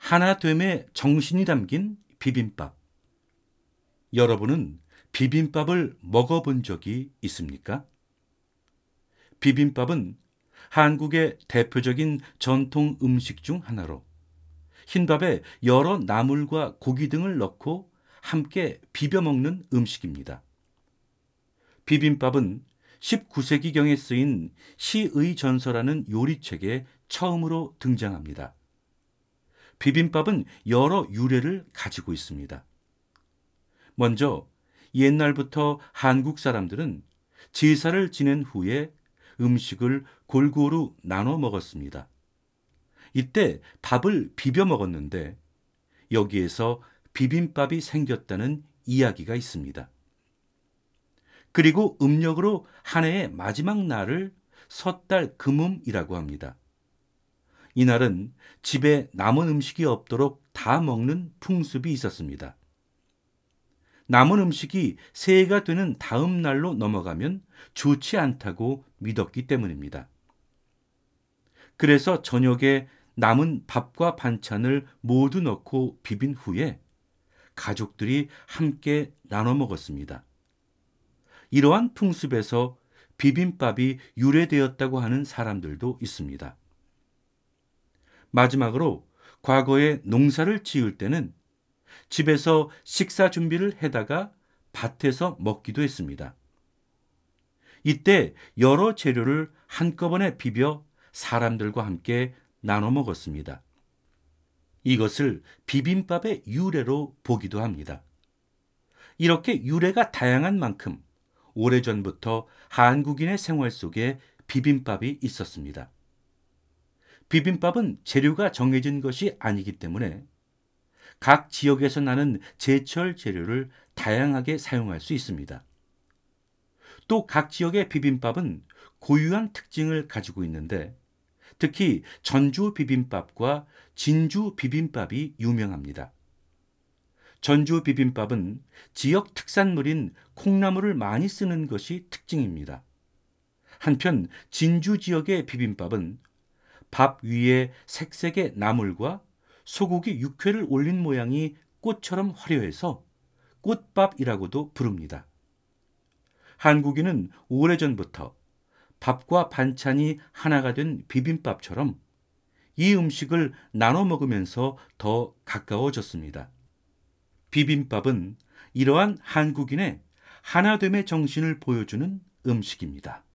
하나됨의 정신이 담긴 비빔밥. 여러분은 비빔밥을 먹어본 적이 있습니까? 비빔밥은 한국의 대표적인 전통 음식 중 하나로 흰밥에 여러 나물과 고기 등을 넣고 함께 비벼 먹는 음식입니다. 비빔밥은 19세기경에 쓰인 시의 전서라는 요리책에 처음으로 등장합니다. 비빔밥은 여러 유래를 가지고 있습니다. 먼저 옛날부터 한국 사람들은 제사를 지낸 후에 음식을 골고루 나눠 먹었습니다. 이때 밥을 비벼 먹었는데 여기에서 비빔밥이 생겼다는 이야기가 있습니다. 그리고 음력으로 한 해의 마지막 날을 섣달 금음이라고 합니다. 이날은 집에 남은 음식이 없도록 다 먹는 풍습이 있었습니다. 남은 음식이 새해가 되는 다음 날로 넘어가면 좋지 않다고 믿었기 때문입니다. 그래서 저녁에 남은 밥과 반찬을 모두 넣고 비빈 후에 가족들이 함께 나눠 먹었습니다. 이러한 풍습에서 비빔밥이 유래되었다고 하는 사람들도 있습니다. 마지막으로 과거에 농사를 지을 때는 집에서 식사 준비를 해다가 밭에서 먹기도 했습니다. 이때 여러 재료를 한꺼번에 비벼 사람들과 함께 나눠 먹었습니다. 이것을 비빔밥의 유래로 보기도 합니다. 이렇게 유래가 다양한 만큼 오래전부터 한국인의 생활 속에 비빔밥이 있었습니다. 비빔밥은 재료가 정해진 것이 아니기 때문에 각 지역에서 나는 제철 재료를 다양하게 사용할 수 있습니다. 또 각 지역의 비빔밥은 고유한 특징을 가지고 있는데 특히 전주 비빔밥과 진주 비빔밥이 유명합니다. 전주 비빔밥은 지역 특산물인 콩나물을 많이 쓰는 것이 특징입니다. 한편 진주 지역의 비빔밥은 밥 위에 색색의 나물과 소고기 육회를 올린 모양이 꽃처럼 화려해서 꽃밥이라고도 부릅니다. 한국인은 오래전부터 밥과 반찬이 하나가 된 비빔밥처럼 이 음식을 나눠 먹으면서 더 가까워졌습니다. 비빔밥은 이러한 한국인의 하나됨의 정신을 보여주는 음식입니다.